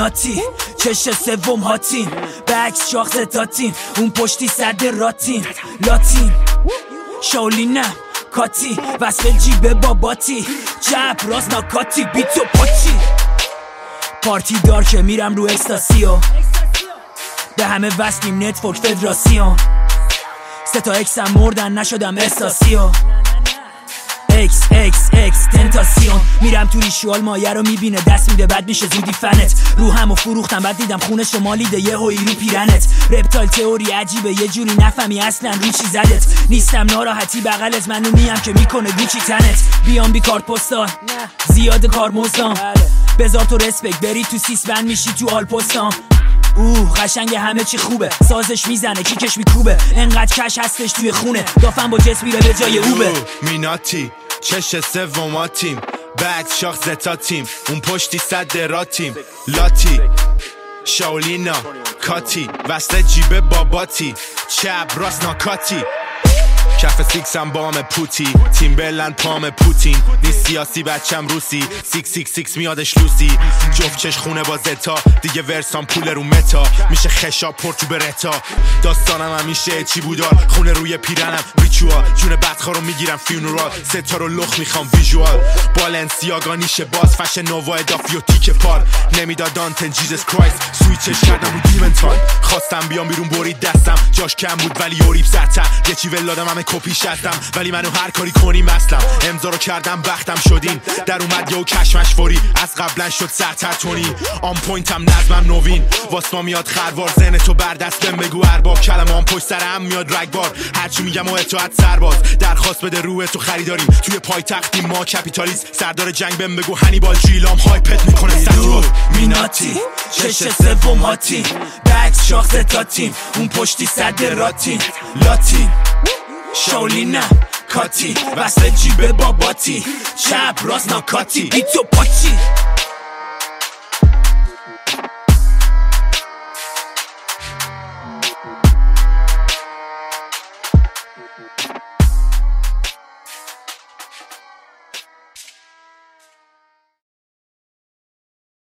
میناتی چش سوم هاتین بکس شاخ زتاتین اون پشتی صد راتین لاتین شاولینم کاتی وصل جیب باباتی چپ راست ناکاتی بیتو پاچی پارتی دار که میرم رو اکستاسیو به همه وصلیم نتورک فدراسیون 3 تا اکسم مردن نشدم استاسیو اکس تنتاسیون میرم تو ریشوال مایه رو میبینه دست میده بد میشه زودی فنت رو همو فروختم بعد دیدم خونش رو مالیده یه هوی رو پیرنت رپتال تئوری عجیبه یه جوری نفهمی اصلا رو چی زدت نیستم ناراحتی بغلت منو میم که میکنه گوچی تنت بیام بی کارت پستال زیاد کار مزدام بذار تو رسپک بری تو سیس بند میشی تو آل پستام قشنگ همه چی خوبه سازش میزنه کیکش میکوبه انقدر کش هستش توی خونه دافن با جس میره به جای اوبه میناتی چش سوماتیم بکس شاخ زتاتیم اون پشتی صد راتیم لاتی شاولینا کاتی وصل جیب باباتی چپ راست ناکاتی کف سیکسم بام پوتی تیم بلند پام پوتین نیست سیاسی بچم روسی 666 میادش لوسی جفت چش خونه با زتا دیگه ورسام پول رو متا میشه خشاب پرتو برتا داستانم همیشه چی بودار خونه روی پیرنم ریچوال جون بدخوا رو میگیرم فیونورال 3 تا رو لخ میخوام ویژوال بالنسیاگا نیشه باز فشن نووا ادافی و تیک پار نمیداد دانتن جیزس کرایست سویچش کردم رو دیمنتال خواستم بیام بیرون برید دستم جاش کم بود ولی اوریب زدتم یه چی ولادم همه کپیش هستم ولی منو هر کاری کنیم اصلا امضا رو کردم بختم شدین در اومد یه کشمش فوری از قبلا شد سرتر تونی آن پوینتم نظمم نوین واسما میاد خروار ذهن تو بردستم بگو ارباب کلمه آن پشت سر هم میاد رگبار هرچی میگم و اطاعت سرباز درخواست بده روح تو خریداریم توی پایتختیم ما کپیتالیست سردار جنگ بهم بگو هنیبال جیلام هایپت میکنه ستیو میناتی چش سوم هاتین بکس شاخ زتاتین اون پشتی صد راتین لاتین شاولینم کاتی وصل جیب باباتی چپ راست ناکاتی بیتو پاچی